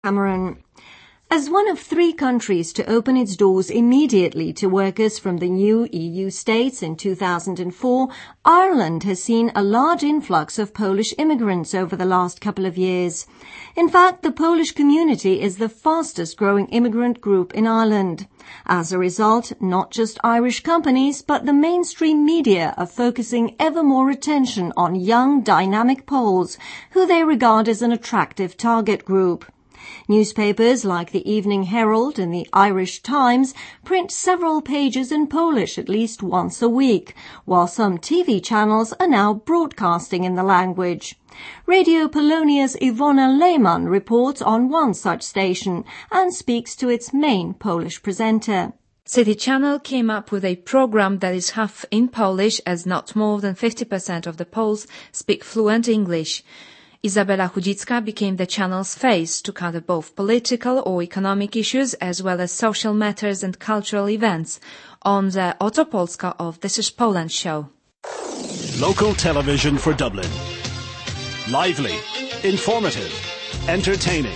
Cameron. As one of 3 countries to open its doors immediately to workers from the new EU states in 2004, Ireland has seen a large influx of Polish immigrants over the last couple of years. In fact, the Polish community is the fastest growing immigrant group in Ireland. As a result, not just Irish companies, but the mainstream media are focusing ever more attention on young, dynamic Poles, who they regard as an attractive target group. Newspapers like the Evening Herald and the Irish Times print several pages in Polish at least once a week, while some TV channels are now broadcasting in the language. Radio Polonia's Iwona Lehmann reports on one such station and speaks to its main Polish presenter. City Channel came up with a program that is half in Polish, as not more than 50% of the Poles speak fluent English. Izabela Chudzicka became the channel's face to cover both political or economic issues as well as social matters and cultural events on the Oto Polska of This is Poland show. Local television for Dublin. Lively, informative, entertaining.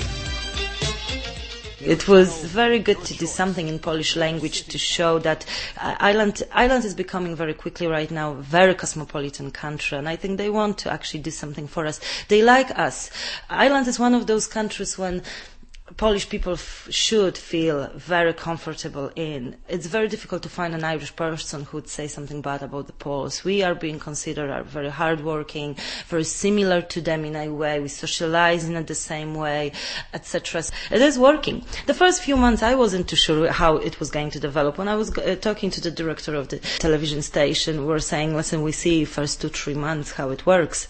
It was very good to do something in Polish language to show that Ireland is becoming very quickly right now a very cosmopolitan country, and I think they want to actually do something for us. They like us. Ireland is one of those countries when Polish people should feel very comfortable in. It's very difficult to find an Irish person who would say something bad about the Poles. We are being considered very hardworking, very similar to them in a way. We socialize in the same way, etc. It is working. The first few months I wasn't too sure how it was going to develop. When I was talking to the director of the television station, we were saying, listen, we see first 2-3 months how it works.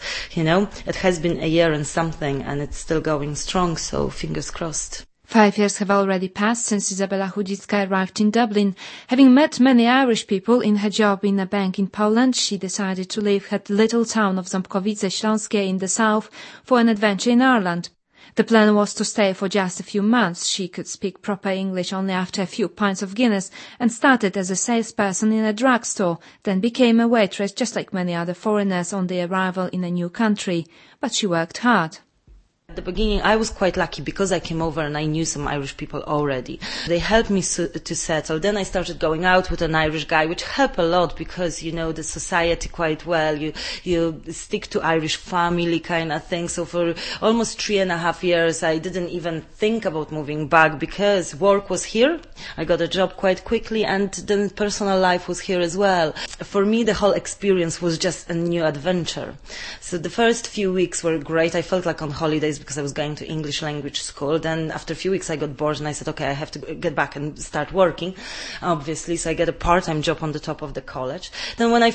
It has been a year and something and it's still going strong, so fingers crossed. 5 years have already passed since Izabela Chudzicka arrived in Dublin. Having met many Irish people in her job in a bank in Poland, she decided to leave her little town of Ząbkowice Śląskie in the south for an adventure in Ireland. The plan was to stay for just a few months. She could speak proper English only after a few pints of Guinness and started as a salesperson in a drugstore, then became a waitress just like many other foreigners on their arrival in a new country. But she worked hard. At the beginning, I was quite lucky because I came over and I knew some Irish people already. They helped me to settle. Then I started going out with an Irish guy, which helped a lot because you know the society quite well. You stick to Irish family kind of thing. So for almost 3.5 years, I didn't even think about moving back because work was here. I got a job quite quickly and then personal life was here as well. For me, the whole experience was just a new adventure. So the first few weeks were great. I felt like on holidays because I was going to English language school. Then after a few weeks I got bored and I said, okay, I have to get back and start working, obviously. So I get a part-time job on the top of the college. Then when I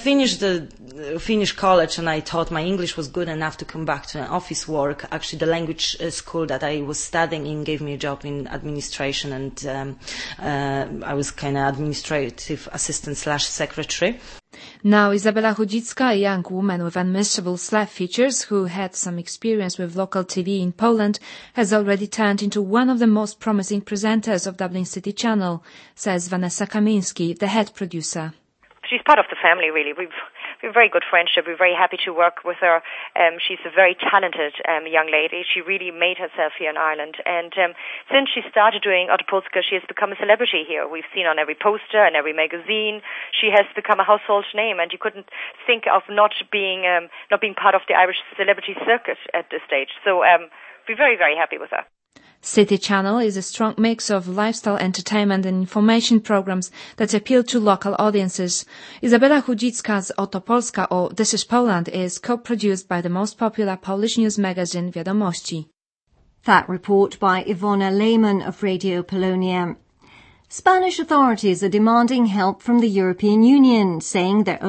finished college and I thought my English was good enough to come back to office work, actually the language school that I was studying in gave me a job in administration and I was kind of administrative assistant / secretary. Now Izabela Chudzicka, a young woman with unmissable Slav features who had some experience with local TV in Poland, has already turned into one of the most promising presenters of Dublin City Channel, says Vanessa Kamiński, the head producer. She's part of the family, really. We've a very good friendship. We're very happy to work with her. She's a very talented young lady. She really made herself here in Ireland. And since she started doing Oto Polska, she has become a celebrity here. We've seen on every poster and every magazine. She has become a household name, and you couldn't think of not being part of the Irish celebrity circuit at this stage. So we're very, very happy with her. City Channel is a strong mix of lifestyle entertainment and information programs that appeal to local audiences. Izabela Chudzicka's Oto Polska or This is Poland is co-produced by the most popular Polish news magazine Wiadomości. That report by Iwona Lehmann of Radio Polonia. Spanish authorities are demanding help from the European Union, saying they're